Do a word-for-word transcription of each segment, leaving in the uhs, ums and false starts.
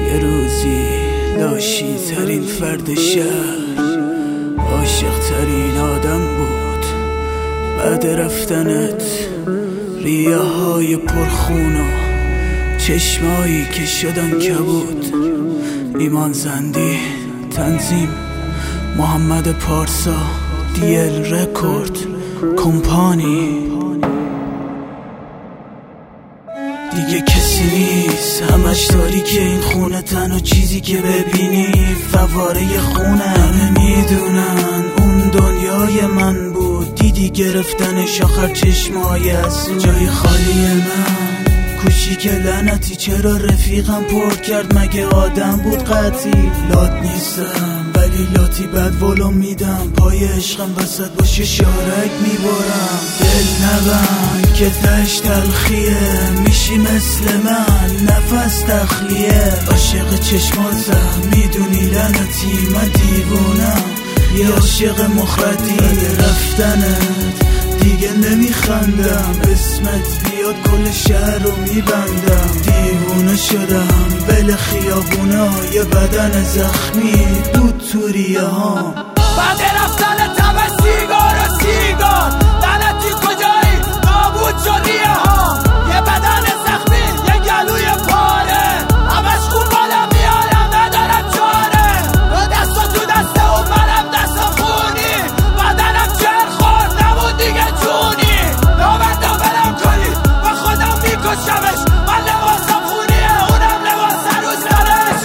یه روزی لاشی ترین فرد شهر، عاشق ترین آدم بود. بعد رفتنت ریه های پرخون و چشمایی که شدن کبود. ایمان زندی تنظیم محمد پارسا، دیل رکورد کمپانی. دیگه کسی نیست، همش داری که این خونه تنها چیزی که ببینی فواره خونه. همه میدونن اون دنیای من بود، دیدی گرفتنش آخر چشمای از جای خالی من. کوچیک لعنتی چرا رفیقم پر کرد، مگه آدم بود قطعی؟ لات نیستم ولی لاتی بد ولو میدم، پای عشقم وسط باشه شارک میبارم. دل نبند که تش تلخیه، میشی مثل من نفس تخلیه. عاشق چشماتم میدونی لعنتی من دیوونم، یه عاشق مخردی. رفتنت دیگه نمیخندم، اسمت بیاد کل شهر رو میبندم. دیوونه شدم بل خیابونا، یه بدن زخمی بود تو ریه ها. بعد رفتن تبه سیگار و سیگار، لعنتی کجایی نابود شد ریه ها. یه بدن زخمی یه گلوی پاره، همش خون بالا میارم ندارم چاره. دست و تو دسته و منم دست خونی، بدنم جر خورد نمون دیگه جونی. نامردا برم کنی و خودم میکشمش، من لباسم خونیه اونم لباس روز درش.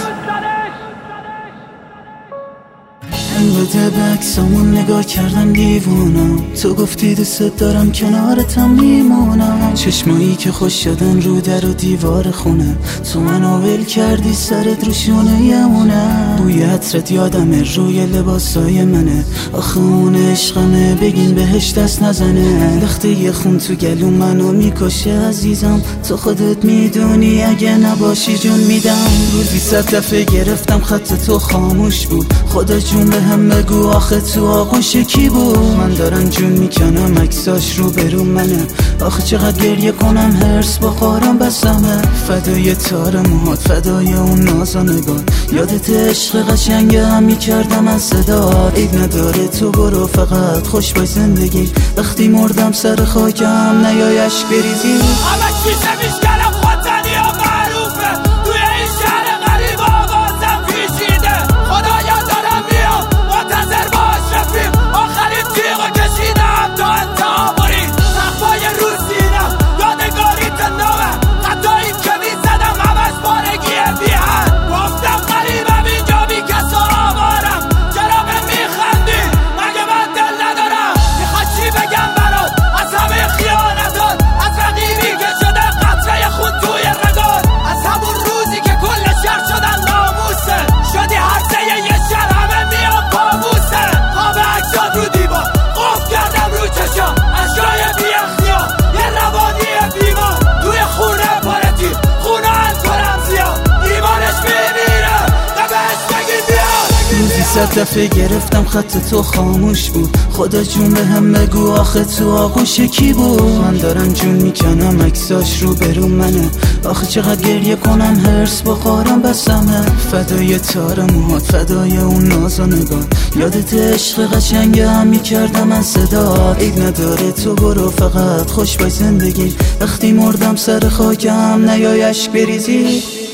البته به عکسامون نگاه کردم دیوونم، تو گفتی دوست دارم کنارتم میمونم. چشمایی که خوش شدن رو در و دیوار خونه، تو منو ول کردی سرت رو شونه یمونه. بوی عطرت یادمه روی لباسای منه، آخه اون عشقمه بگین بهش دست نزنه. وقتی یه خون تو گلو منو میکشه عزیزم، تو خودت میدونی اگه نباشی جون میدم. روزی صد دفعه گرفتم خط تو خاموش بود، خدا جون به هم بگو آخه تو آغوش کی بود. من دارم جون میکنم عکساش رو برو منه، آخه چقدر گریه کنم هرس با قارم بسمه. فدای تار موهات، فدای اون ناز و نگاه، یادت عشق قشنگ هم میکردم از صدات. عیب نداره تو برو فقط خوش باش زندگی، وقتی مردم سر خاکم نیای اشک بریزی. همه چیزه میشکنم خواستنی ها معروفه، توی این شهر غریب آوازم پیشیده. خدایا دارم میام منتظر باش رفیق، آخرین تیغو کشیدم تا انتها برید. صفای روسینم یادگاری تنامه، خطایی که میزدم همش بارگیه بیهن. گفتم غریبم اینجا بی کس و آوارم، چرا به میخندی مگه من دل ندارم؟ میخواد چی بگم برات از همه خیانتات، از رقیبی که شده قطره خون توی رگات، از همون روزی که کل شهر شدن ناموسه. شدی هرزه یه شهر همه میان پاموسه. خواب عکسات رو دیوار قفل کردم رو چشم، اشکای بی اختیار یه روانی بیمار. توی خونه پارتی خونه الکلم زیاد، ایمانش میمیره نبهش بگی بیاد. روزی صد دفعه گرفتم خط تو خاموش بود، خدا جون به هم بگو آخه تو آغوش کی بود. من دارم جون میکنم عکساش رو برو منه، آخه چقدر گریه کنم هرس با قارم بسمه. فدای تار موهات، فدای اون ناز و نگاه، یادت عشق قشنگ هم میکردم از صدات. عیب نداره تو برو فقط خوش باش زندگی، وقتی مردم سر خاکم نیای اشک بریزی.